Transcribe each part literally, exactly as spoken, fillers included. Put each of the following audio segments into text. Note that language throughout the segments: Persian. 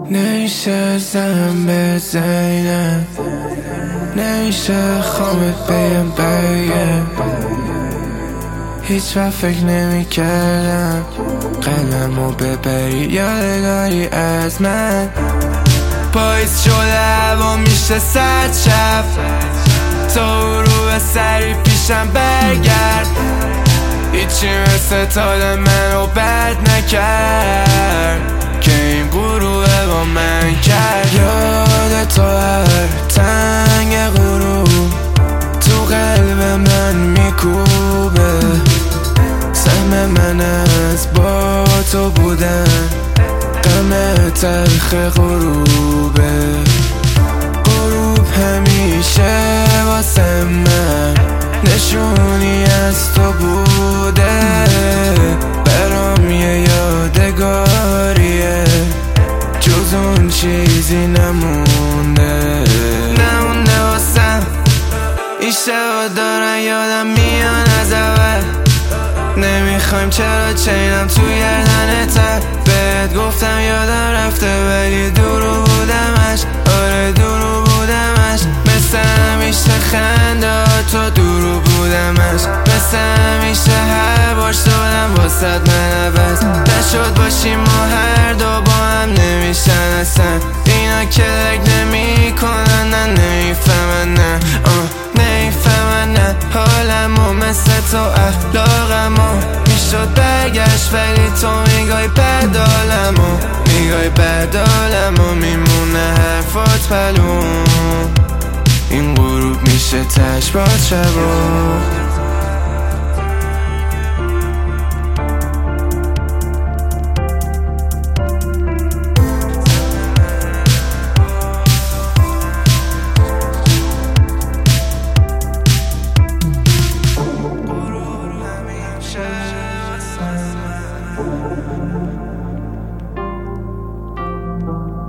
نمیشه زنم بزنم، نمیشه خامت بیم بگم. هیچ وقت فکر نمی کردم قلمو ببری یادگاری از من. پاییز شده هوا میشه صد شب، تو رو به سری پیشم برگرد. هیچی مثل تال منو بد نکرد که این غروبه با من کرد. یاد تو هر تنگ غروب تو قلب من میکوبه. سهم من از با تو بودن غم تلخ غروبه. غروب همیشه واسه من نشونی از تو بوده، برام یه یادگاریه جز اون چیزی نمونده. نمونده واسم این شبا دارن یادم میان از اول. نمیخوایم چرا چینم تو گردنت، بهت گفتم یادم رفته ولی دورو بودمش. آره دورو بودمش، مثل همیشه خنده تو دورو بودمش. مثل همیشه هر بار شدم واسد من عوض نشد باشیم ما هر دو با هم نمیشن اصلا. اینا که درک نمی کنن نه نمیفهمن نه نمیفهمن نه حالمو مثل تو اخلاقمو میشد برگشت ولی تو میگای بدالمو میگای بدالمو میمونه حرفات پلون. این غروب میشه تش با شبا.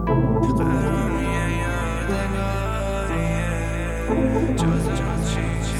Just, just, just